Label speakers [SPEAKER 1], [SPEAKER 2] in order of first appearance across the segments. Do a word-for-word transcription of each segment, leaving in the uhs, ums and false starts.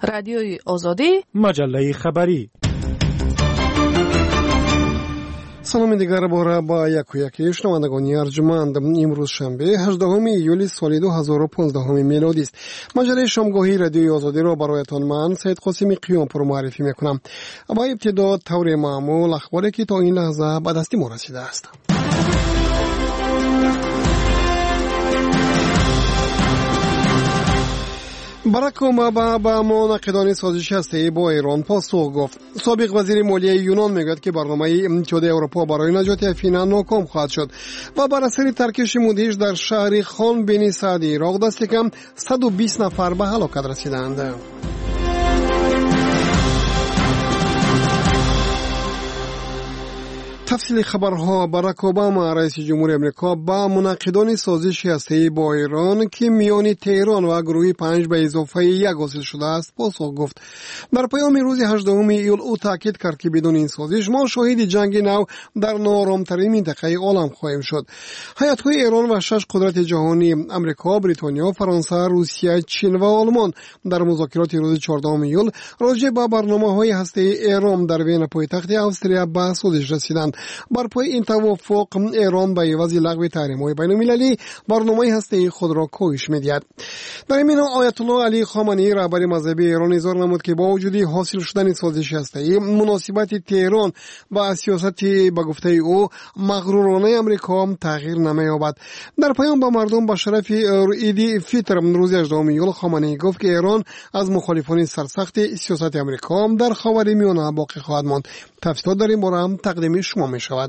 [SPEAKER 1] رادیوی آزادی،
[SPEAKER 2] مجله خبری.
[SPEAKER 3] سلام دیگر باره با یک و یکی شنوندگان ارجمند. امروز شنبه هجدهم ایول سال دو هزار و پانزده میلادی است. مجله شامگاهی رادیوی آزادی را برایتان من سید قاسمی قیامپور معرفی میکنم. با ابتدا طور معمول اخباری که تا این لحظه به دست ما رسیده است. باراک اوباما با منعقدان سازش هسته‌ای با ایران پاسخ گفت. سابق وزیر مالیه یونان میگوید که برنامه اتحادیه اروپا برای نجات افینا ناکام خواهد شد و بر اثر ترکش مدهش در شهر خان بن سعد عراق دست کم صد و بیست نفر به هلاکت رسیدند. تفصیل خبرها. باراک اوباما رئیس جمهور امریکا با منعقدان سازش هسته‌ای با ایران که میان تهران و گروه پنج به اضافه یک حاصل شده است پاسخ گفت. در پیام روز هجدهم ایول او تاکید کرد که بدون این سازش ما شاهد جنگ نو در ناآرام‌ترین منطقه عالم خواهیم شد. هیات‌های ایران و شش قدرت جهانی امریکا، بریتانیا، فرانسه، روسیه، چین و آلمان در مذاکرات روز چهاردهم ایول راجع به برنامه‌های هسته‌ای ایران در وین پایتخت استرالیا به سازش رسیدند. بر پای این توافق ایران به عوض لغو تحریم‌های بین‌المللی برنامه هسته‌ای خود را کاهش می‌دهد. در این میان آیت الله علی خامنه‌ای رهبر مذهبی ایران اظهار نمود که با وجود حاصل شدن سازش هسته‌ای مناسبت تهران با سیاست به گفته او مغرورانه امریکا تغییر نمی‌یابد. در پیام به مردم با شرف عید فطر روز هجدهم ایول خامنه‌ای گفت که ایران از مخالفان سرسخت سیاست امریکا در خاورمیانه باقی خواهد ماند. تفصیلات در این باره هم تقدیم شما می شود.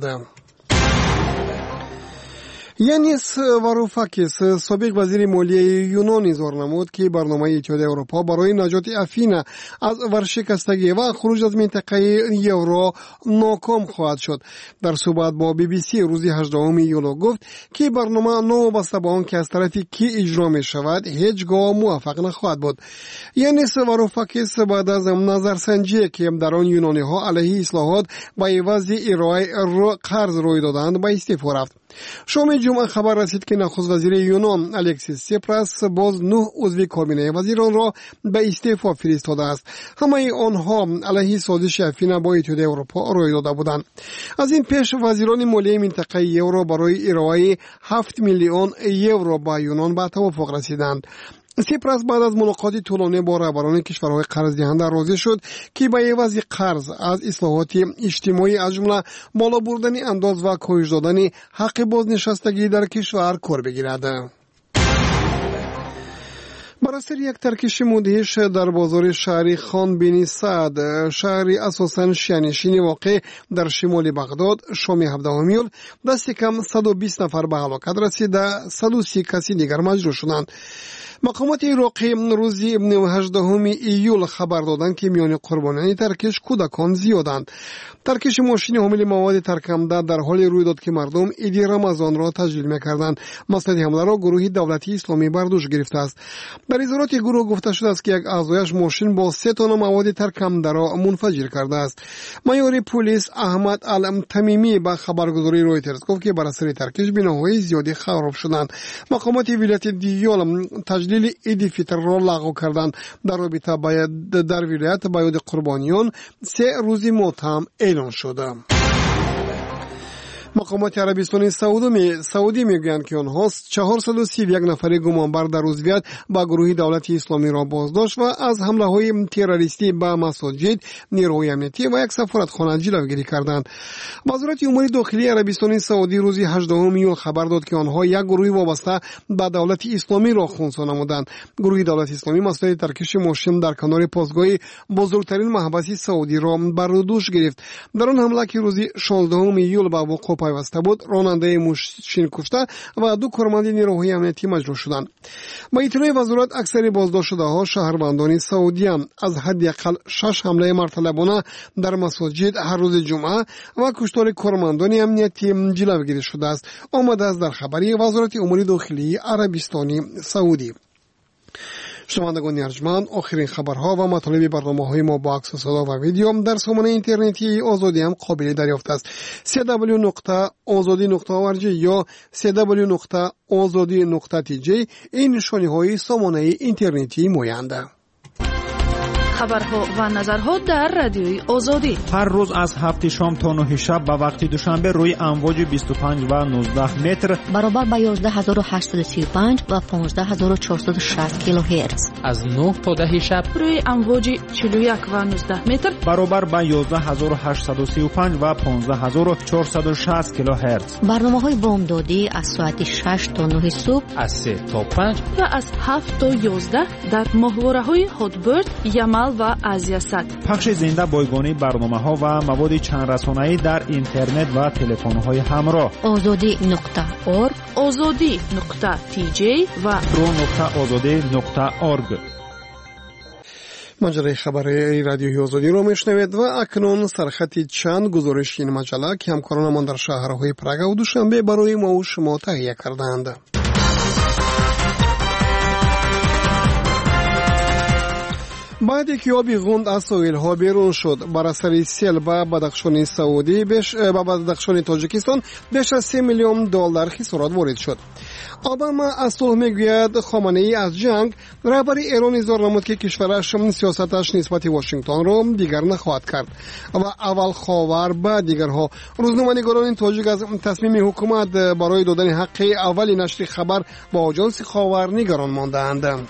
[SPEAKER 3] یانیس واروفاکیس سابق وزیر مالیه یونان اظهار نمود که برنامه اتحادیه اروپا برای نجات افینا از ورشکستگی و خروج از منطقه یورو ناکام خواهد شد. در صحبت با بی بی سی روز هجدهم ایول گفت که برنامه نوابسته به آنکه از طرف کی اجرا می شود هیچگاه موفق نخواهد بود. یانیس واروفاکیس بعد از نظرسنجی که در آن یونانی ها علیه اصلاحات با عوض ارائه قرض روی دادند به استعفا رفت. شام جمعه خبر رسید که نخست وزیر یونان الکسیس سیپراس باز نه عضو کابینه وزیران را به استعفا فرستاده است. همه آنها علیه سازش افینا با اتحادیه اروپا روی داده بودند. از این پیش وزیران مالیه منطقه یورو برای ارائه هفت میلیون یورو با یونان به توافق رسیدند. سیپراس بعد از ملاقاتی طولانی با رهبران کشورهای قرض دهنده راضی شد که به عوض قرض از اصلاحات اجتماعی از جمله بالا بردن انداز و کاهش دادن حق بازنشستگی در کشور کار بگیرد. بر اثر یک ترکش مدهش در بازار شهر خان بن سعد، شهری اساساً شیعه‌نشین واقع در شمال بغداد، شام هفدهم ایول دست کم صد و بیست نفر به هلاکت رسیده، صد و سی کسی دیگر مجروح شدند. مقامات عراقی روز هجدهم ایول خبر دادند که میان قربانیان ترکش کودکان زیادند. ترکش ماشین حامل مواد ترکمده در حال روی داد که مردم عید رمضان را تجلیل می‌کردند. مقصد حمله را گروه دولتی اسلامی بر دوش گرفته است. در اظهارات گروه گفته شده است که یک اعضایش ماشین با سه تن مواد ترکمده را منفجر کرده است. مایور پلیس احمد التمیمی با خبرگزاری رویترز گفت که بر اثر ترکش بناهای زیادی خراب شدند. مقامات ولایت دیال تجلیل عید فطر را لغو کردند. در رابطه با در ولایت با یاد قربانیان سه روز ماتم اعلان شده. مقامات عربستان سعودی سعودی میگویند که آنها چهارصد و سی و یک نفر گمانبر در عضویت با گروه دولت اسلامی را بازداشت و از حمله های تروریستی به مساجد، نیروهای امنیتی و یک سفارتخانه جلوگیری کردند. وزارت امور داخلی عربستان سعودی روز هجدهم ایول خبر داد که آنها یک گروه وابسته به دولت اسلامی را خنثی نمودند. گروه دولت اسلامی مسئله ترکش ماشین در کنار پاسگاه بزرگترین محبس سعودی را بر دوش گرفت. در آن حمله که روز شانزدهم ایول به وقوع پیوسته بود، راننده ماشین کشته و دو کارمند نیروهای امنیتی مجروح شدند. با اطلاع وزارت اکثر بازداشت شده ها شهروندان سعودیان از حداقل شش حمله مرتلبانه در مساجد هر روز جمعه و کشتار کارمندان امنیتی جلوگیری شده است. آمده است در خبری وزارت امور داخلی عربستان سعودی. شنوندگان ارجمند، آخرین خبرها و مطالب برنامه‌های ما با عکس و صدا و ویدیو در سامانه اینترنتی آزادی هم قابل دریافت است. دبلیو دبلیو دبلیو نقطه آزادی نقطه او ار جی یا دبلیو دبلیو دبلیو نقطه آزادی نقطه تی جی این نشانی‌های سامانه اینترنتی مایند.
[SPEAKER 1] خبرها و نظرها در رادیوی آزادی.
[SPEAKER 2] هر روز از هفت شام تا نه شب به وقت دوشنبه روی امواج بیست و پنج و نوزده متر
[SPEAKER 4] برابر با یازده هزار و هشتصد و سی و پنج و پانزده هزار و چهارصد و شصت کیلوهرتز.
[SPEAKER 5] از نه تا ده شب
[SPEAKER 1] روی امواج چهل و یک و نوزده متر
[SPEAKER 2] برابر با یازده هزار و هشتصد و سی و پنج و پانزده هزار و چهارصد و شصت کیلوهرتز.
[SPEAKER 4] برنامه‌های بامدادی از ساعت شش تا نه صبح،
[SPEAKER 5] از سه تا پنج
[SPEAKER 1] و از هفت تا یازده در ماهواره‌های هاتبرد، یمل و آزیاسات.
[SPEAKER 2] پخش زنده بایگانی برنامه‌ها و مواد چند رسانه‌ای در اینترنت و تلفن‌های همراه.
[SPEAKER 4] آزادی نقطه اورگ،
[SPEAKER 1] آزادی نقطه تی جی و
[SPEAKER 2] رو نقطه آزادی نقطه اورگ.
[SPEAKER 3] مجله خبری رادیوی آزادی رو میشنوید و اکنون سرخط چند گزارش این مجله که همکارانمان در شهرهای پراگ و دوشنبه برای ما و شما تهیه کردند. بعد که آبی غوند از ساحل‌ها بیرون شد بر اثر سیل به بدخشان سعودی بیش به بدخشان تاجیکستان بیش از سه میلیون دلار خسارت وارد شد. اوباما از صلح میگوید خامنه‌ای از جنگ. رهبر ایران اظهار نمود که کشورش سیاستش نسبت واشنگتن را دیگر نخواهد کرد و اول خاور بعد دیگرها. روزنامه‌نگاران تاجیک از تصمیم حکومت برای دادن حق اولی نشر خبر با آژانس خاور نگران مانده‌اند.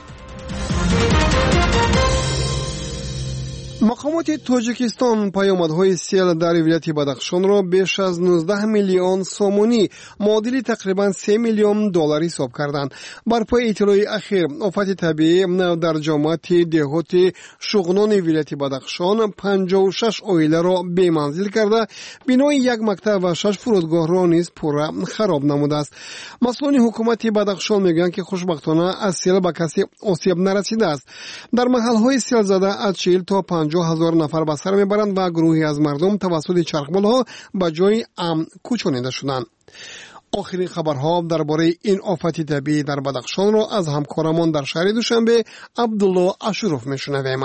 [SPEAKER 3] مقامات تاجیکستان پیامدهای سیل در ولایت بدخشان را بیش از نوزده میلیون سومونی معادل تقریبا سه میلیون دلار حساب کردند. بر پای اطلاع اخیر آفت طبیعی در جامعه دهات شغنان ولایت بدخشان پنجاه و شش عائله را بی منزل کرده، بنای یک مکتب و شش فرودگاه را نیز پورا خراب نموده است. مسئولان حکومت بدخشان میگویند که خوشبختانه از سیل به کسی آسیب نرسیده است. در محلهای سیل زده از چهل تا پنجاه هزار نفر به سر میبرند و گروهی از مردم توسط چرخبالها به جای امن کوچانیده شدند. آخرین خبرها درباره این آفت طبیعی در بدخشان را از همکارمان در شهر دوشنبه عبدالله اشرف میشنویم.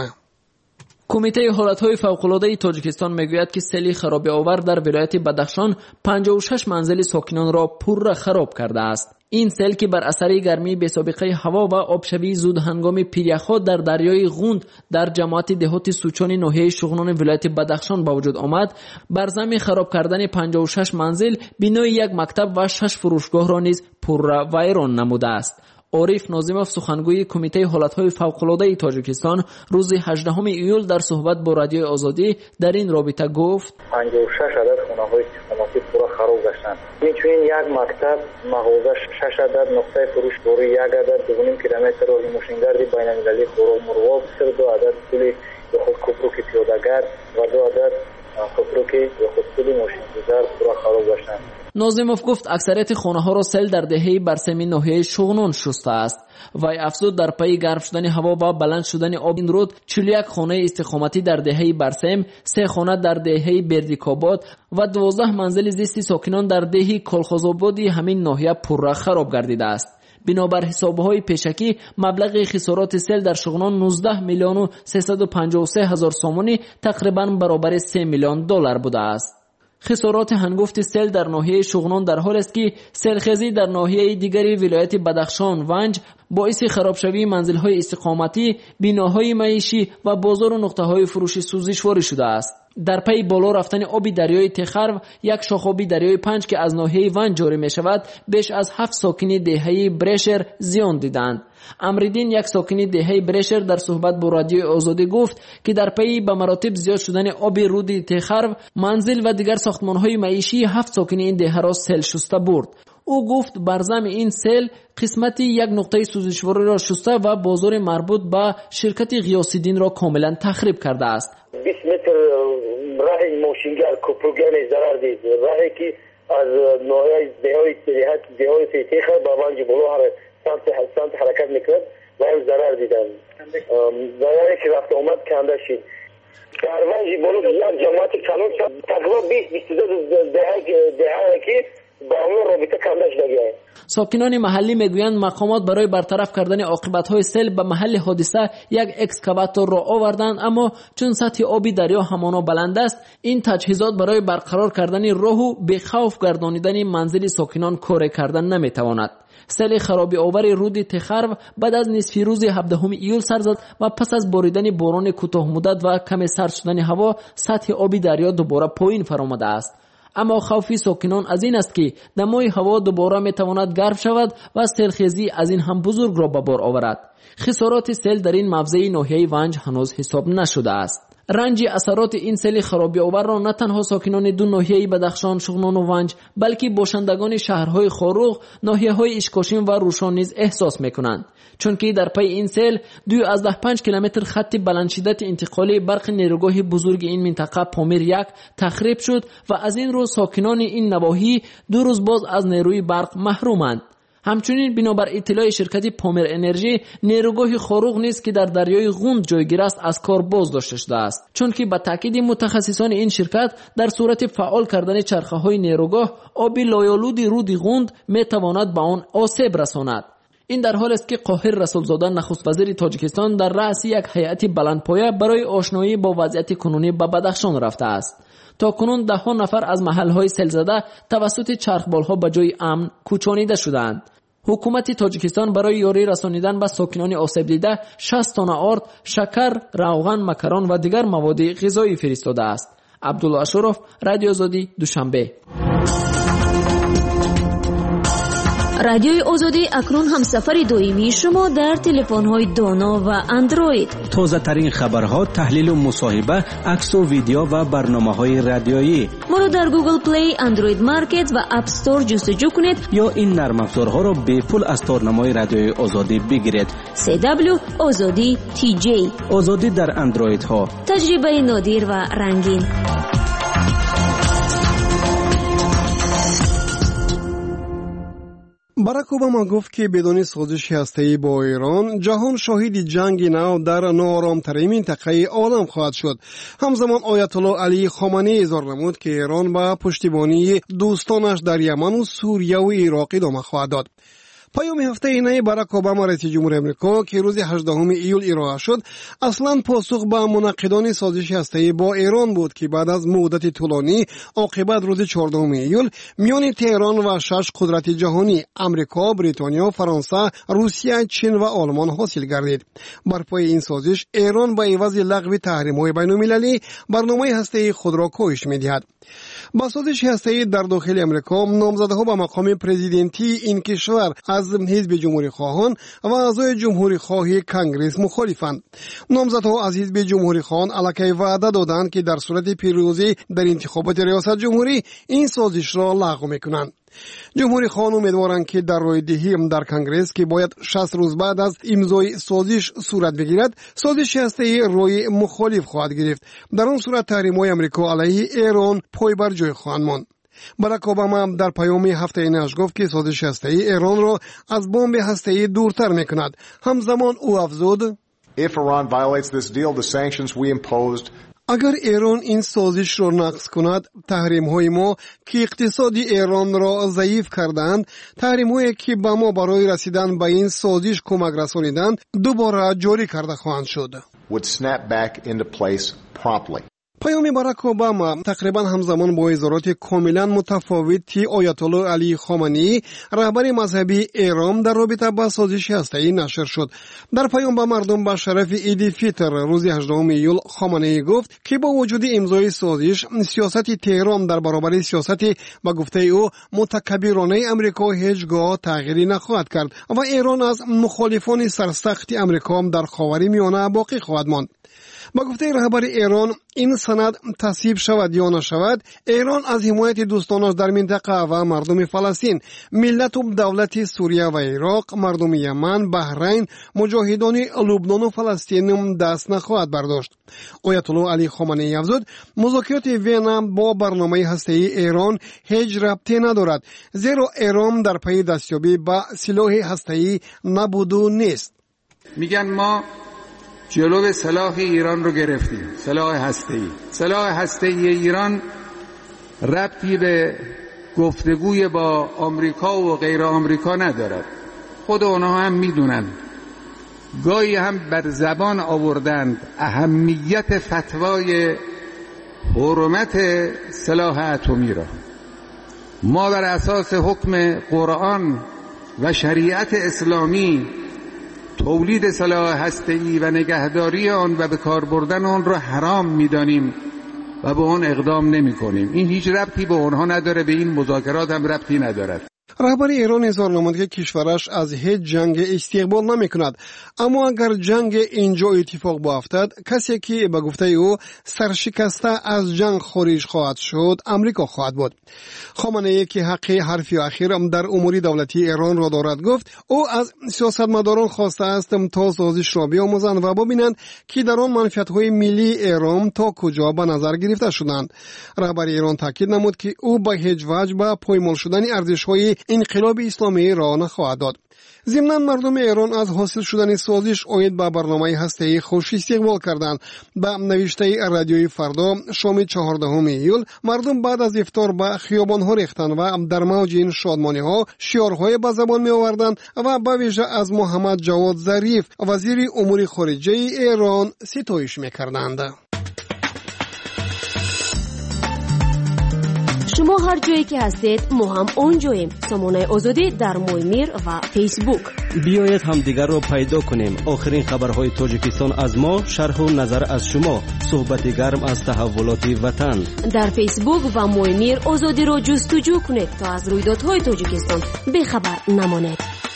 [SPEAKER 6] کمیته حالتهای فوق‌العاده تاجیکستان میگوید که سیل خرابی آور در ولایت بدخشان پنجاه و شش منزل ساکنان را پورا خراب کرده است. این سیل که بر اثر گرمی بی‌سابقه هوا و آبشوی زود هنگام پیریخ‌ها در دریای غوند در جماعت دهات سوچان ناحیه شغنان ولایت بدخشان به وجود آمد، بر ضمن خراب کردن پنجاه و شش منزل، بنای یک مکتب و شش فروشگاه را نیز پورا ویران نموده است. عارف ناظمов سخنگوی کمیته حالتهای فوق‌العاده تاجیکستان روز هجدهم ایول در صحبت با رادیوی آزادی در این رابطه گفت:
[SPEAKER 7] پنجاه و شش عدد خانه‌های استخداماتی پورا خراب گشتند. همچنین یک مکتب، مغازه، شش عدد نقطه فروش دور، یک عدد دو و نیم کیلومتر راه ماشینگردی بین‌المللی خرمرواب، دو عدد پل خود کوپروک پیاده‌گرد و دو عدد کوپروک خود پل ماشین‌گذار پورا خراب گشتند.
[SPEAKER 6] ناظمov گفت اکثریت خانه‌ها را سیل در دهه برسمی ناحیه شغنان شسته است. وی افزود در پی گرم شدن هوا و بلند شدن آب این رود چهل و یک خانه استخداماتی در دهه برسم، سه خانه در دهه بردیکاباد و دوازده منزل زیستی ساکنان در دهه کلخازآبادی همین ناحیه پورا خراب گردیده است. بنابر حسابهای پیشکی مبلغ خسارات سیل در شغنان نوزده میلیون و سیصد و پنجاه و سه هزار سومونی تقریبا برابر سه میلیون دلار بوده است. خسارات هنگفت سیل در ناحیه شغنان در حال است که سیلخیزی در ناحیه دیگری ولایت بدخشان ونج باعث خراب شوی منزل‌های استقامتی، بناهای معیشی و بازار و نقطه‌های فروشی سوزشواری شده است. در پی بالا رفتن آب دریای تخرو، یک شاخابی دریای پنج که از ناحیه ونج جاری می شود، بیش از هفت ساکنی دهه برشر زیان دیدند. امریدین، یک ساکنی دهه برشر، در صحبت با رادیوی آزادی گفت که در پی به مراتب زیاد شدن آب رود تخرو، منزل و دیگر ساختمان‌های معیشی هفت ساکنی این دهه را سیل شسته برد. او گفت برزم این سیل قسمتی یک نقطه سوزشواری را شسته و بازار مربوط به شرکت غیاث‌الدین را کاملا تخریب کرده است.
[SPEAKER 7] بیست متر راه ماشینگر کوپروگان ضرر دید. راهی که از ناحیه دهات دهات دهات تخرو به ونج بالا هر سمت سمت حرکت میکرد و هم ضرر دیدن. ضرری که رفت آمد کنده شد. در ونج بالا یک جماعت کلان تقریبا بیست بیست و دو دهه دهه که با اون رابطه کنده شده.
[SPEAKER 6] ساکنان محلی میگویند مقامات برای برطرف کردن عاقبت‌های سیل به محل حادثه یک اکسکاواتور را آوردند، اما چون سطح آبی دریا همانا بلند است، این تجهیزات برای برقرار کردن راه و به خوف گردانیدن منزل ساکنان کار کردن نمیتواند. سیل خرابی آور رود تخرو بعد از نصف روز هفدهم ایول سر زد و پس از باریدن باران کوتاه مدت و کم سرد شدن هوا سطح آبی دریا دوباره پایین فرآمده است. اما خوفی ساکنان از این است که دمای هوا دوباره میتواند گرم شود و سیلخیزی از این هم بزرگ را به بار آورد. خسارات سیل در این موضع ناحیه ونج هنوز حساب نشده است. رنج اثرات این سیل خرابی آور را نه تنها ساکنان دو ناحیه بدخشان، شغنان و ونج بلکه باشندگان شهرهای خاروغ، ناحیه‌های اشکاشین و روشان نیز احساس می‌کنند، چون که در پی این سیل دو از ده پنج کیلومتر خط بلند شدت انتقالی برق نیروگاه بزرگ این منطقه پامیر یک تخریب شد و از این رو ساکنان این نواحی دو روز باز از نیروی برق محرومند. همچنین بنابر اطلاع شرکت پامیر انرژی، نیروگاه خاروغ نیز که در دریای غوند جایگیر است از کار باز داشته شده است، چون که به تاکید متخصصان این شرکت در صورت فعال کردن چرخه های نیروگاه آب لایالود رود غوند می تواند به آن آسیب رساند. این در حال است که قاهر رسولزاده نخست وزیر تاجیکستان در رأس یک هیئت بلندپایه برای آشنایی با وضعیت کنونی به بدخشان رفته است. تا کنون ده ها نفر از محلهای سیل زده توسط چرخبالها به جای امن کوچانیده شدند. حکومت تاجیکستان برای یاری رسانیدن به ساکنان آسیب دیده شصت تن آرد، شکر، روغن، مکران و دیگر مواد غذایی فرستاده است. عبدالله اشرف، رادیو آزادی، دوشنبه.
[SPEAKER 8] رادیوی آزادی اکنون هم سفر دائمی شما در تلفن‌های دانا و اندروید.
[SPEAKER 9] تازه ترین خبرها، تحلیل و مصاحبه، عکس و ویدیو و برنامه‌های رادیویی.
[SPEAKER 8] ما رو در گوگل پلی، اندروید مارکت و اپ استور جستجو کنید
[SPEAKER 9] یا این نرم افزارها را به پول از تارنمای رادیوی آزادی بگیرید.
[SPEAKER 8] سی دبلیو آزادی تی جی.
[SPEAKER 9] آزادی در اندروید ها.
[SPEAKER 8] تجربه نادر و رنگین.
[SPEAKER 3] باراک اوباما گفت که بدون سازش هسته‌ای با ایران جهان شاهد جنگ نو در ناآرام‌ترین منطقه عالم خواهد شد. همزمان آیت الله علی خامنه‌ای اظهار نمود که ایران با پشتیبانی دوستانش در یمن و سوریه و عراق ادامه خواهد داد. پیام هفته اینه باراک اوباما رئیس جمهور امریکا که روز هجدهم ایول ارائه شد اصلا پاسخ به منعقدان سازش هسته‌ای با ایران بود که بعد از مدت طولانی عاقبت روز چهاردهم ایول میان تهران و شش قدرت جهانی امریکا، بریتانیا، فرانسه، روسیه، چین و آلمان حاصل گردید. بر پای این سازش ایران با عوض لغو تحریم‌های بین‌المللی برنامه هسته‌ای خود را کاهش می‌دهد. با سازش هسته‌ای در داخل امریکا نامزدها به مقام پرزیدنتی این کشور از حزب جمهوری خواهان و اعضای جمهوری خواهی کنگره مخالفند. نامزدها از حزب جمهوری خواهان علاقه وعده دادند که در صورت پیروزی در انتخابات ریاست جمهوری این سازش را لغو میکنند. جمهوری خواهان امیدوارند که در رای دهی در کنگره که باید شصت روز بعد از امضای سازش صورت بگیرد، سازش هسته‌ای رای مخالف خواهد گرفت. در آن صورت تحریم‌های آمریکا علیه ایران پای بر جای خواهند ماند. باراک اوباما در پیام هفته اینش گفت که سازش هسته‌ای ایران را از بمب هسته‌ای دورتر می‌کند. همزمان او افزود:
[SPEAKER 10] If Iran violates this deal, the sanctions we imposed
[SPEAKER 3] اگر ایران این سازش را نقض کند، تحریم های ما که اقتصاد ایران را ضعیف کردند، تحریم هایی که به ما برای رسیدن به این سازش کمک رسانیدند، دوباره جاری کرده خواهند شد.
[SPEAKER 10] would snap back into place promptly.
[SPEAKER 3] پیام باراک اوباما تقریبا همزمان با اظهارات کاملا متفاوتی آیت الله علی خامنه‌ای رهبر مذهبی ایران در رابطه با سازش هسته‌ای نشر شد. در پیام به مردم به شرف عید فطر روز هجدهم ایول خامنه‌ای گفت که با وجود امضای سازش سیاست تهران در برابر سیاست به گفته او متکبرانه امریکا هیچگاه تغییری نخواهد کرد و ایران از مخالفان سرسخت امریکا در خاورمیانه باقی خواهد ماند. با گفته رهبر ایران این سند تصویب شود یا نشود، ایران از حمایت دوستانش در منطقه و مردم فلسطین، ملت و دولت سوریه و عراق، مردم یمن، بحرین، مجاهدان لبنان و فلسطین دست نخواهد برداشت. آیت الله علی خامنه‌ای افزود مذاکرات وین با برنامه هسته‌ای ایران هیچ ربطی ندارد، زیرا ایران در پی دستیابی به سلاح هسته‌ای نبود و نیست.
[SPEAKER 11] میگن ما جلو سلاح ایران رو گرفتیم، سلاح هسته‌ای. سلاح هسته‌ای ایران ربطی به گفتگوی با آمریکا و غیر آمریکا ندارد. خود اونها هم میدونن، گاهی هم بر زبان آوردند اهمیت فتوای حرمت سلاح اتمی را. ما بر اساس حکم قرآن و شریعت اسلامی تولید سلاح هسته‌ای و نگهداری آن و به کار بردن آن را حرام می‌دانیم و به آن اقدام نمی‌کنیم. این هیچ ربطی به آنها نداره، به این مذاکرات هم ربطی ندارد.
[SPEAKER 3] رهبر ایران اظهار نمود که کشورش از هیچ جنگ استقبال نمی کند، اما اگر جنگ اینجا اتفاق بیفتد کسی که به گفته او سرشکسته از جنگ خارج خواهد شد امریکا خواهد بود. خامنه ای که حق حرفی اخیر در امور دولتی ایران را دارد گفت او از سیاستمداران خواسته است تا سازش را بیاموزند و ببینند که در آن منفعت‌های ملی ایران تا کجا به نظر گرفته شدند. رهبر ایران تاکید نمود که او به هیچ وجه به پایمال شدن ارزش‌های انقلاب اسلامی را نخواهد داد. ضمناً مردم ایران از حاصل شدن سازش اید به برنامه هسته‌ای خوش استقبال کردند. به نوشته رادیوی فردا شام چهاردهم ایول مردم بعد از افطار به خیابان‌ها ریختند و در موج این شادمانی‌ها شعارهای به زبان می‌آوردند و به ویژه از محمد جواد ظریف وزیر امور خارجه ایران ستایش می‌کردند.
[SPEAKER 8] شما هر جایی که هستید ما هم اونجاییم. سامانه آزادی در مویمیر و فیسبوک.
[SPEAKER 9] بیایید هم دیگر رو پیدا کنیم. آخرین خبرهای تاجیکستان از ما، شرح و نظر از شما، صحبت گرم از تحولات وطن.
[SPEAKER 8] در فیسبوک و مویمیر آزادی رو جستجو کنید تا از رویدادهای تاجیکستان بخبر نمانید.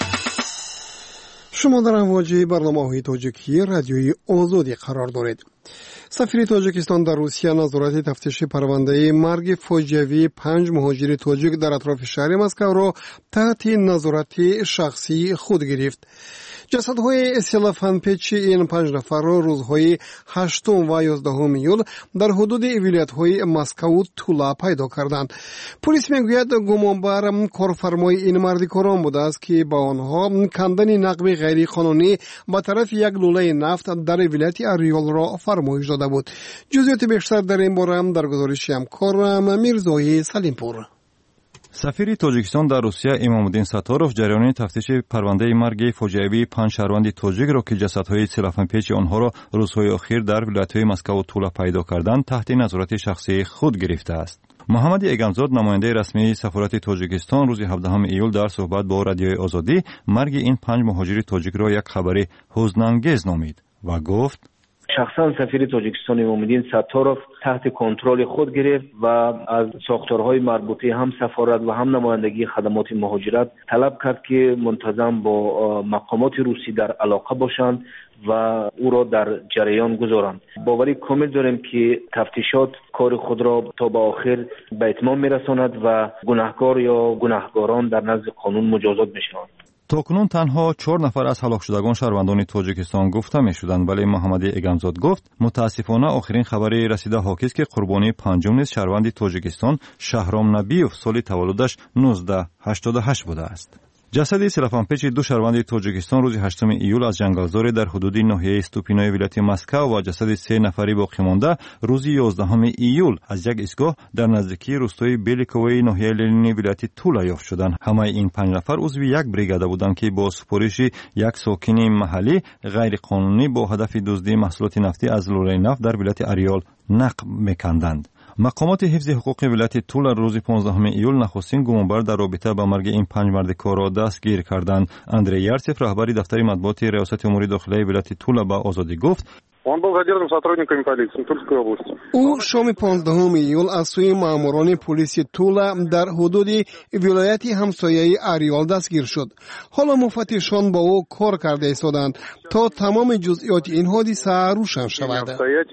[SPEAKER 3] شما در امواج برنامه‌های تاجیکی رادیوی آزادی قرار دارید. سفیر تاجیکستان در روسیه نظارت تفتیش پرونده مرگ فاجعه‌ای پنج مهاجر تاجیک در اطراف شهر مسکو را تحت نظارت شخصی خود گرفت. جسدهای اسلافان پیچی این پنج نفر را روزهای هشتم و یازدهم ایول در حدود ولایت‌های مسکو تولا پیدا کردند. پلیس میگوید گمانبر کارفرمای این مردکاران بوده است که با آنها کندن نقب غیر قانونی با طرف یک لوله نفت در ولایت اریول را فرمایش داده بود. جزئیات بیشتر در این باره هم در گزارش همکارم میرزای سلیمپور.
[SPEAKER 12] سفیر تاجیکستان در روسیه امامالدین ستاروف جریان تفتیش پرونده مرگ فاجعه‌ای پنج شهروند تاجیک را که جسدهای سلافنپیچ آنها را روزهای اخیر در ولایت‌های مسکو و تولا پیدا کردند تحت نظارت شخصی خود گرفته است. محمد ایگمزاد نماینده رسمی سفارت تاجیکستان روز هفدهم ایول در صحبت با رادیوی آزادی مرگ این پنج مهاجر تاجیک را یک خبر حزن‌انگیز نامید و گفت
[SPEAKER 13] شخصا سفیر تاجیکستان امامالدین ستاروف تحت کنترل خود گرفت و از ساختارهای مربوطه هم سفارت و هم نمایندگی خدمات مهاجرت طلب کرد که منتظم با مقامات روسی در علاقه باشند و او را در جریان گذارند. باوری کامل داریم که تفتیشات کار خود را تا به آخر به اتمام میرساند و گناهکار یا گناهکاران در نزد قانون مجازات میشوند.
[SPEAKER 12] تاکنون تنها چهار نفر از هلاک شدگان شهروندان تاجیکستان گفته می شدند، ولی محمد ایگمزاد گفت متاسفانه آخرین خبری رسیده حاکی است که قربانی پنجم نیز شهروند تاجیکستان شهرام نبیوف سال تولدش نوزده هشتاد و هشت بوده است. جسد سلافنپیچ دو شهروند تاجیکستان روز هشتم ایول از جنگلزار در حدود ناحیه استوپینای ولایت مسکو و جسد سه نفری باقی مانده روز یازدهم ایول از یک ایستگاه در نزدیکی روستای بیلیکوی ناحیه لنینی ولایت تولا یافت شدند. همه این پنج نفر عضو یک بریگاده بودند که با سپارش یک ساکن محلی غیر قانونی با هدف دزدی محصولات نفتی از لوله نفت در ولایت اریال نقب می‌کندند. مقامات حفظ حقوق ولایت تولا روز پانزدهم ایول نخستین گمانبر در رابطه با مرگ این پنج مرد کار را دستگیر کردند. اندری یارسف رهبر دفتر مطبوعات ریاست امور داخلی ولایت تولا به آزادی گفت
[SPEAKER 3] او شام پانزدهم ایول از سوی ماموران پلیس تولا در حدود ولایت همسایه اریال دستگیر شد. حالا مفتشان با او کار کرده ایستادند تا تمام جزئیات این حادثه روشن شود.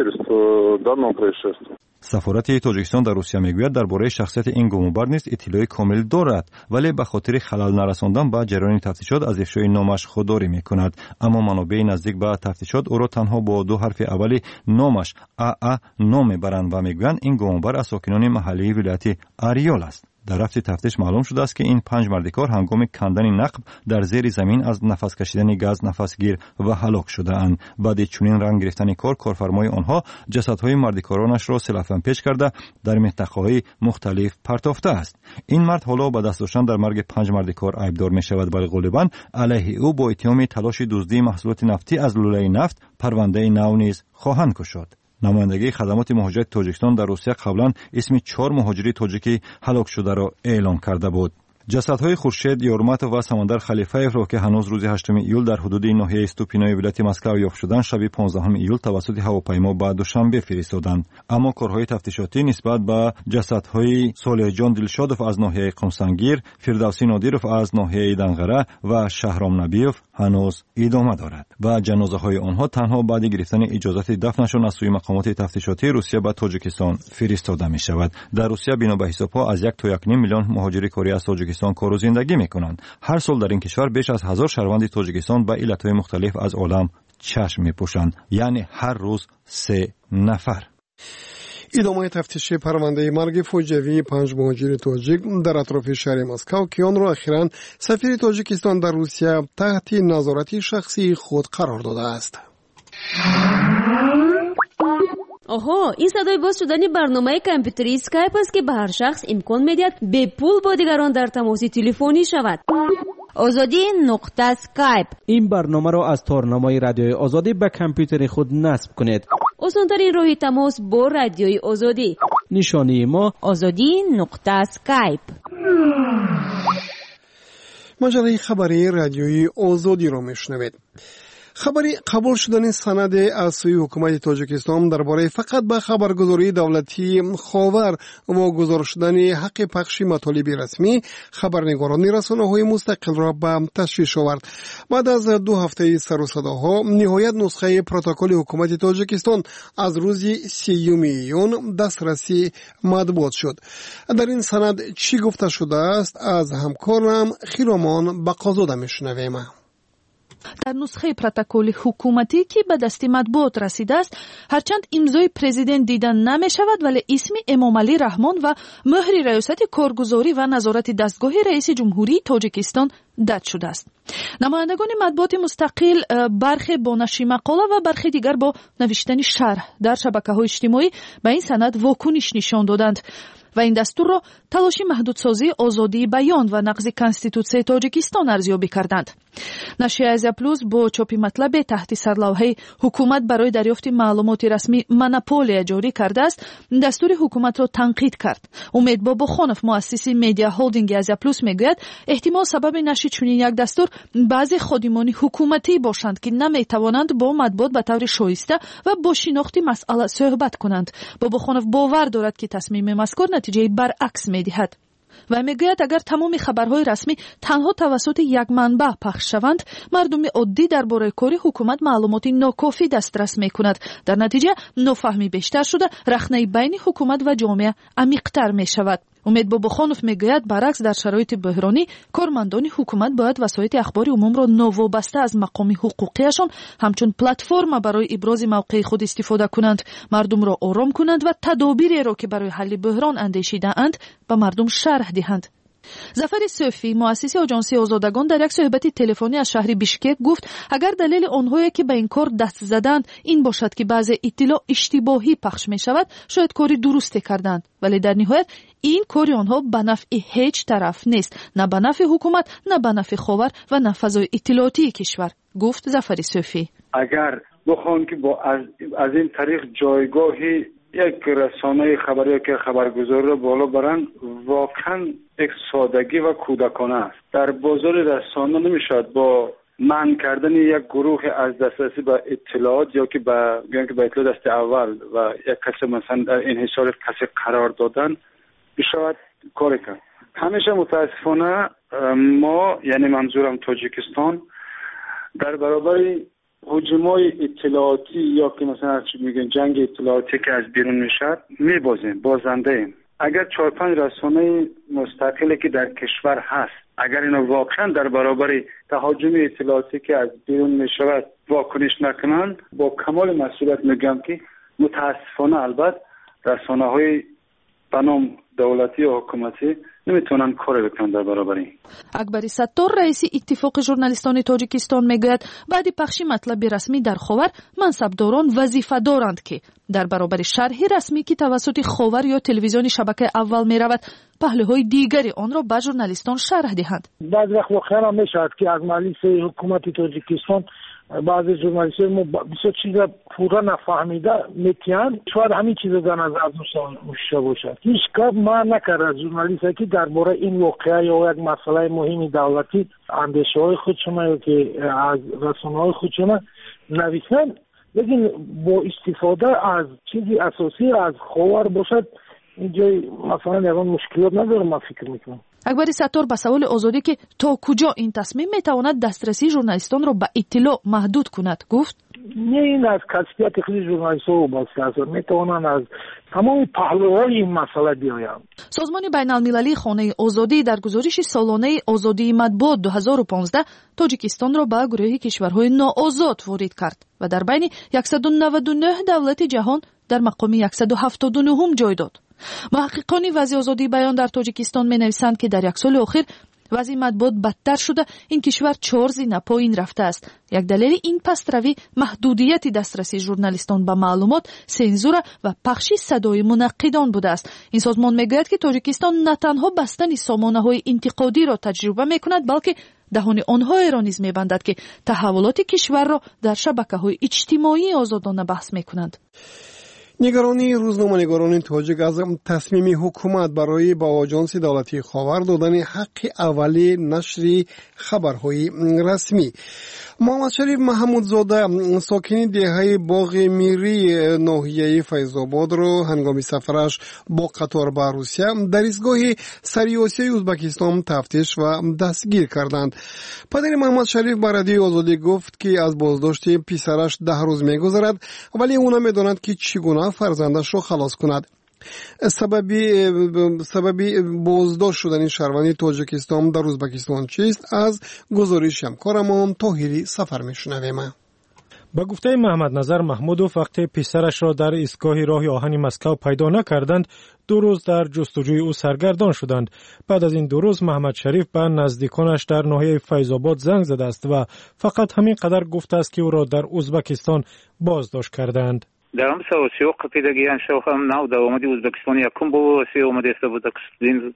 [SPEAKER 12] سفارت تاجیکستان در روسیه میگوید درباره شخصیت این گمانبر نیز اطلاع کامل دارد، ولی به خاطر خلل نرساندن به جریان تفتیشات از افشای نامش خودداری میکند. اما منابع نزدیک به تفتیشات او را تنها با دو حرف اولی نامش ا ا نام میبرند و میگویند این گمانبر از ساکنان محلی ولایت اریال است. در رفت تفتیش معلوم شده است که این پنج مردکار هنگام کندن نقب در زیر زمین از نفس کشیدن گاز نفسگیر و هلاک شده اند. بعد چنین رنگ گرفتن کار کارفرمای آنها جسدهای مردکارانش را سلافنپیچ کرده در منطقه‌های مختلف پرتافته است. این مرد حالا به دست داشتن در مرگ پنج مردکار عیبدار می شود، ولی غالباً علیه او با اتهام تلاش دزدی محصولات نفتی از لوله نفت پرونده نو نیز خواهند گشود. نمایندگی خدمات مهاجرت تاجیکستان در روسیه قبلا اسم چهار مهاجر تاجیکی هلاک شده را اعلام کرده بود. جسدهای خورشید یورماتوف و سمندر خلیفه‌یف را که هنوز روز هشتم ایول در حدود ناحیه استوپینای ولایت مسکو یافت شدند، شب پانزدهم ایول توسط هواپیما به دوشنبه فرستادند. اما کارهای تفتیشاتی نسبت به جسدهای صالح جان دلشادوف از ناحیه قمسنگیر، فردوسی نادیروف از ناحیه دنغره و شهرام نبیوف هنوز ادامه دارد و جنازه‌های آنها تنها بعد گرفتن اجازت دفنشان از سوی مقامات تفتیشاتی روسیه به تاجیکستان فرستاده می شود. در روسیه بنا به حساب‌ها از یک تا یک نیم میلیون مهاجر کاری از تاجیکستان کار و زندگی می‌کنند. هر سال در این کشور بیش از هزار شهروند تاجیکستان به علت‌های مختلف از عالم چشم می‌پوشند، یعنی هر روز سه نفر.
[SPEAKER 3] ادامه تفتیش پرونده مرگ فوجوی پنج مهاجر تاجیک در اطراف شهر مسکو که آن را اخیراً سفیر تاجیکستان در روسیه تحت نظارت شخصی خود قرار داده است.
[SPEAKER 8] آها، این صدای باز شدن برنامه کامپیوتری اسکایپ است که به هر شخص امکان می‌دهد به پول با دیگران در تماس تلفنی شود. آزادی نقطه اسکایپ.
[SPEAKER 14] این برنامه را از تارنمای رادیوی آزادی به کامپیوتر خود نصب کنید.
[SPEAKER 8] آسان‌ترین راه تماس با رادیوی آزادی.
[SPEAKER 14] نشانی ما
[SPEAKER 8] آزادی نقطه اسکایپ.
[SPEAKER 3] مجله خبری رادیوی آزادی را میشنوید. خبری قبول شدن سند از سوی حکومت تاجیکستان درباره فقط به خبرگزاری دولتی خاور واگذار شدن حق پخش مطالب رسمی خبرنگاران رسانه‌های مستقل را به تشویش آورد. بعد از دو هفته سر و صداها نهایت نسخه پروتکل حکومت تاجیکستان از روز سیوم ایون دسترسی مطبوعات شد. در این سند چی گفته شده است از همکارم خیرامان بقازاده میشنویم.
[SPEAKER 1] در نسخه پروتکل حکومتی که به دست مطبوعات رسیده است، هرچند امضای پرزیدنت دیدن نمی شود ولی اسم امامعلی رحمان و مهر ریاست کارگزاری و نظارت دستگاه رئیس جمهوری تاجیکستان داد شده است. نمایندگان مطبوعات مستقل برخی با نشر مقاله و برخی دیگر با نوشتن شرح در شبکه‌های اجتماعی به این سند واکنش نشان دادند و این دستور را تلاشی محدودسازی آزادی بیان و نقض کنستیتوسیای تاجیکستان ارزیابی کردند. نشریه آزیا پلوس با چاپی مطلب تحت سرلوحه حکومت برای دریافت معلومات رسمی مونوپولیا جاری کرده است، دستور حکومت را تنقید کرد. امید باباخانов مؤسس مدیا هولدینگ آزیا پلوس میگوید احتمال سبب نشر چنین یک دستور بعضی خادمان حکومتی باشند که نمیتوانند با مطبوعات به طور شایسته و با شناخت مسئله صحبت کنند. باباخانov باور دارد که تصمیم مذکور نتیجه برعکس میدهد و میگوید اگر تمام خبرهای رسمی تنها توسط یک منبع پخش شوند، مردم عادی درباره کار حکومت معلومات ناکافی دسترس میکند. در نتیجه نافهمی بیشتر شده، رخنه بین حکومت و جامعه عمیق‌تر میشود. امید باباخانov میگوید برعکس در شرایط بحرانی کارمندان حکومت باید وسایل اخبار عموم را نوابسته از مقام حقوقیشان همچون پلتفرم برای ابراز موقع خود استفاده کنند، مردم را آرام کنند و تدابیری را که برای حل بحران اندیشیده اند به مردم شرح دهند. ظفر صوفی مؤسس آژانس آزادگان در یک صحبت تلفنی از شهر بیشکک گفت اگر دلیل آنهایی که به این کار دست زدند این باشد که بعضی اطلاع اشتباهی پخش می شود، شاید کاری درستی کردند، ولی در نهایت این کاری آنها به نفع هیچ طرف نیست، نه به نفع حکومت، نه به نفع خاور و نه فضای اطلاعاتی کشور، گفت ظفر صوفی.
[SPEAKER 15] اگر بخوان که با از, از این طریق جایگاهی یک رسانه خبری که خبرگزاری را بالا برند، واقعا یک سادگی و کودکانه است. در بازار رسانه نمیشد با منع کردن یک گروه از دسترسی به اطلاعات یا که به بیان که به اطلاع دست اول و یک کسی مثلا در این حصار کسی قرار دادن بشود کار کرد. همیشه متاسفانه ما، یعنی منظورم تاجیکستان، در برابر هجومای اطلاعاتی یا که مثلا چی میگن جنگ اطلاعاتی که از بیرون میشه میبازیم، بازنده ایم. اگر چهار پنج رسانه مستقلی که در کشور هست، اگر اینا واقعا در برابر تهاجم اطلاعاتی که از بیرون میشود واکنش نکنند، با کمال مسئولیت میگم که متاسفانه البته رسانه های به نام دولتی و حکومتی نمیتونن کار بکنن در برابر این.
[SPEAKER 1] اکبری ستار رئیس اتفاق ژورنالیستان تاجیکستان میگوید بعد پخش مطلب رسمی در خاور منصبداران وظیفه دارند که در برابر شرح رسمی که توسط خاور یا تلویزیون شبکه اول میرود پهلوهای دیگری آن را به ژورنالیستان شرح دهند.
[SPEAKER 16] بعض وقت واقعا میشود که از مجلس حکومت تاجیکستان بعضی ژورنالیست ما بسیار چیزا پورا نفهمیده میتیان، شاید همین چیزا در نظر داشته باشد. هیچ کار ما نکرده ژورنالیست که درباره این واقعه یا یک مسئله مهم دولتی اندیشه های خودشون یا که از رسانه های خودشون نویسن، لیکن با استفاده از چیزی اساسی از خبر باشد اینجا مثلا یکان مشکلات نداره. ما فکر میکنم
[SPEAKER 1] اکبری ستار به سوال آزادی که تا کجا این تصمیم میتواند دسترسی ژورنالیستان را به اطلاع محدود کند گفت
[SPEAKER 16] نه، این از کسبیت خیلی ژورنالیست ها وابسته است، میتوانند از تمام پهلوهای این مسئله بیایند.
[SPEAKER 1] سازمان بین المللی خانه آزادی در گزارش سالانه آزادی مطبوعات دو هزار و پانزده تاجیکستان را به گروه کشورهای ناآزاد وارد کرد و در بین صد و نود و نه دولت جهان در مقام صد و هفتاد و نه جای داد. محققان وضع آزادی بیان در تاجیکستان می‌نویسند که در یک سال اخیر وضع مطبوعات بدتر شده، این کشور چهار زینه پایین رفته است. یک دلیل این پست‌روی محدودیت دسترسی ژورنالیستان به معلومات، سانسور و پخش صدای منقدان بوده است. این سازمان میگوید که تاجیکستان نه تنها بستن سامانه‌های انتقادی را تجربه می‌کند، بلکه دهان آنها را نیز می‌بندد که تحولات کشور را در شبکه‌های اجتماعی آزادانه بحث می‌کنند.
[SPEAKER 3] نگرانی روزنامه‌نگاران تاجیک از تصمیم حکومت برای با آژانس دولتی خاور دادن حق اولی نشر خبرهای رسمی. محمد شریف محمودزاده ساکن دهه باغ میری ناحیه فیض‌آباد را هنگام سفرش با قطار به روسیه در ایستگاه سریاسی ازبکستان تفتیش و دستگیر کردند. پدر محمد شریف به رادیوی آزادی گفت که از بازداشت پسرش ده روز می‌گذرد، ولی او نمی‌داند که چگونه فرزندش را خلاص کند. سببی سببی بازداشت شدن شهروند تاجیکستان در ازبکستان چیست؟ از گزارش همکارم طاهری سفر میشنویم.
[SPEAKER 17] با گفته محمد نظر محمودوف وقتی پسرش را در ایستگاه راه آهن مسکو پیدا نکردند، دو روز در جستجوی او سرگردان شدند. بعد از این دو روز محمد شریف به نزدیکانش در ناحیه فیض‌آباد زنگ زده است و فقط همین قدر گفته است که او را در ازبکستان بازداشت کردند.
[SPEAKER 18] درام سوسیو قپیدگیان شوخم ناو دا اومدی ازبکستان یکم بو سی اومدی است بود دین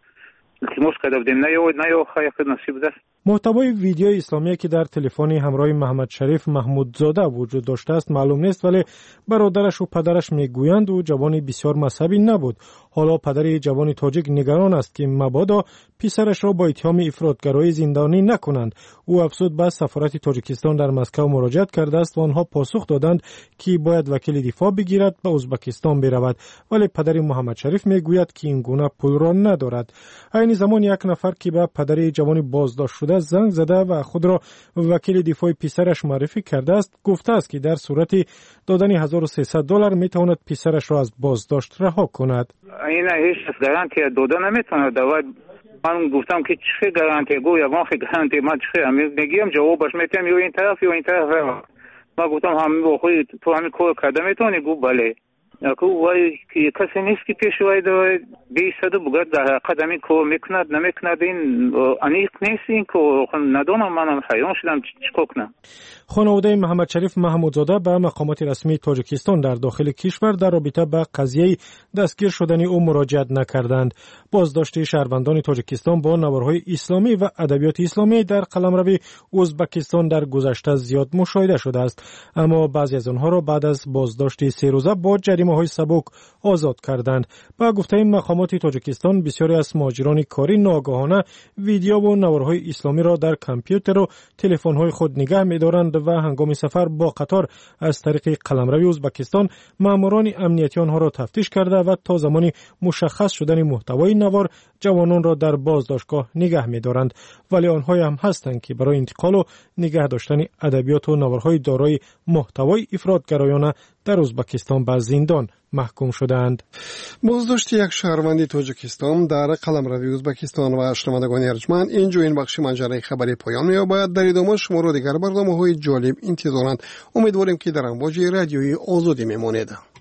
[SPEAKER 18] کیموس کداب دیم نیو نیو خایق نصیب دست.
[SPEAKER 17] محتوای ویدیو اسلامی که در تلفنی همراه محمد شریف محمودزاده وجود داشته است معلوم نیست، ولی برادرش و پدرش میگویند او جوانی بسیار مذهبی نبود. حالا پدر جوان تاجیک نگران است که مبادا پسرش را با اتهام افراطگرایی زندانی نکنند. او افزود به سفارت تاجیکستان در مسکو مراجعه کرده است و آنها پاسخ دادند که باید وکیل دفاع بگیرد به ازبکستان برود، ولی پدر محمد شریف میگوید که این گونه پول را ندارد. این زمان یک نفر که به پدر جوان بازداشت شده زنگ زده و خود را وکیل دفاع پسرش معرفی کرده است، گفته است که در صورت دادن هزار و سیصد دلار میتواند پسرش را از بازداشت رها کند.
[SPEAKER 18] این هیچ گارانتی دادن نمیتونه. دواد من گفتم که چه گارانتی گو یا ما گارانتی ما چه میگیم جوابش میتونم یا این طرف یا این طرف. ما گفتم هم با خود تو همین کار کرده میتونی؟ گو بله. اكو واي كاسي نيسكي بيشوي دو بيسدو بغد قدمي كو مكند نمكندين انيق نيسين كو ندونم منم حیران شدم چیکار.
[SPEAKER 17] خانواده محمد شریف محمودزاده به مقامات رسمی تاجیکستان در داخل کشور در رابطه با قضیه دستگیر شدن او مراجعه نکردند. بازداشت شهروندان تاجیکستان با نوارهای اسلامی و ادبیات اسلامی در قلمرو ازبکستان در گذشته زیاد مشاهده شده است، اما بعضی از آنها را بعد از بازداشت سه روزه با جریمه های سبک آزاد کردند. با گفته مقامات تاجیکستان بسیاری از مهاجران کاری ناگهانه ویدیو و نوارهای اسلامی را در کامپیوتر و تلفن های خود نگه می‌دارند و هنگام سفر با قطار از طریق قلمرو ازبکستان ماموران امنیتی آنها را تفتیش کرده و تا زمانی مشخص شدن محتوای نوار جوانان را در بازداشتگاه نگه می‌دارند، ولی آنها هم هستند که برای انتقال و نگه داشتن ادبیات و نوارهای دارای محتوای افراطگرایانه در ازبکستان به زندان محکوم شدند.
[SPEAKER 3] بازداشت یک شهروند تاجیکستان در قلمرو ازبکستان و شنوندگان ارجمند اینجا این بخش منجره خبری پایان می‌یابد. در ادامه شما را دیگر برنامه‌های جالب انتظارند. امیدواریم که در امواج رادیوی آزادی میمانید.